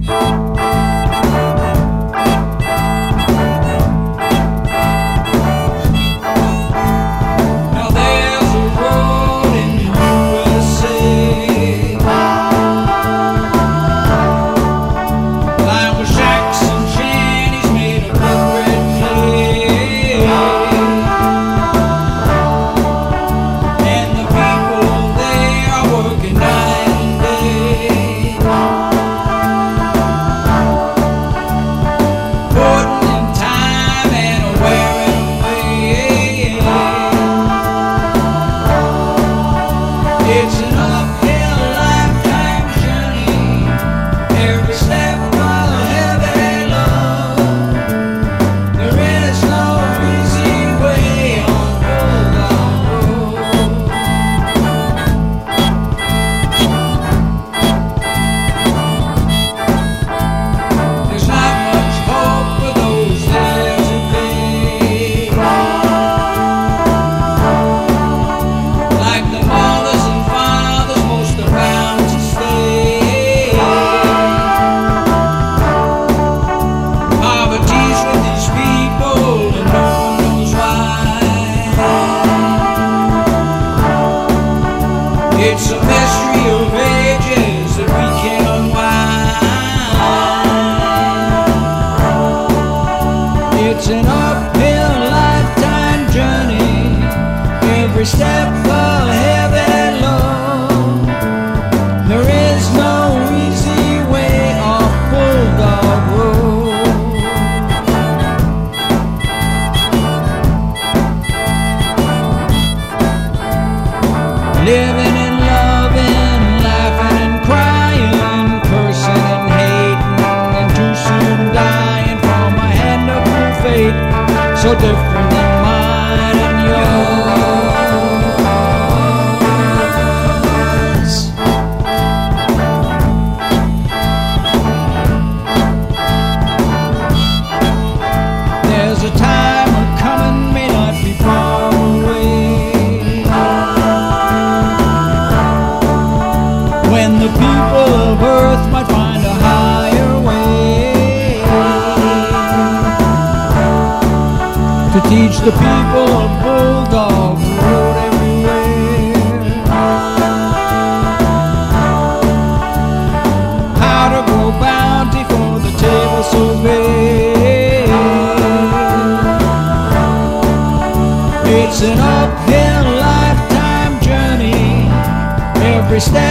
It's a mystery of ages that we can't unwind. It's an uphill lifetime journey, every step a heavy load. There is no easy way off Bulldog Road. Living and loving, laughing and crying, cursing and hating, and too soon dying from a hand of cruel fate, so different than mine and yours. There's a time coming, may not be far away, when the people of earth might find a higher way to teach the people of Bulldog Road everywhere how to grow bounty for the table so big. It's an uphill lifetime journey, every step